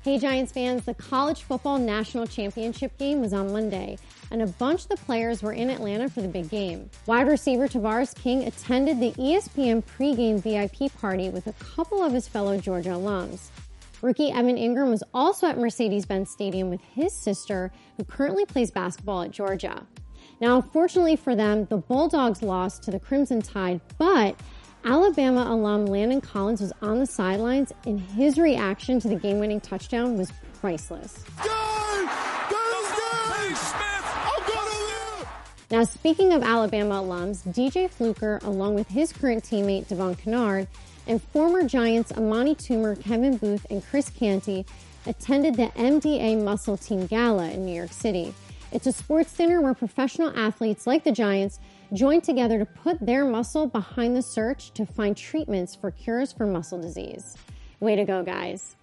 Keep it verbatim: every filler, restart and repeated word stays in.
Hey Giants fans, the college football national championship game was on Monday, and a bunch of the players were in Atlanta for the big game. Wide receiver Tavares King attended the E S P N pregame V I P party with a couple of his fellow Georgia alums. Rookie Evan Ingram was also at Mercedes-Benz Stadium with his sister, who currently plays basketball at Georgia. Now, fortunately for them, the Bulldogs lost to the Crimson Tide, but Alabama alum Landon Collins was on the sidelines, and his reaction to the game-winning touchdown was priceless. Now, speaking of Alabama alums, D J Fluker, along with his current teammate Devon Kennard, and former Giants Amani Toomer, Kevin Booth, and Chris Canty attended the M D A Muscle Team Gala in New York City. It's a sports dinner where professional athletes like the Giants join together to put their muscle behind the search to find treatments for cures for muscle disease. Way to go, guys.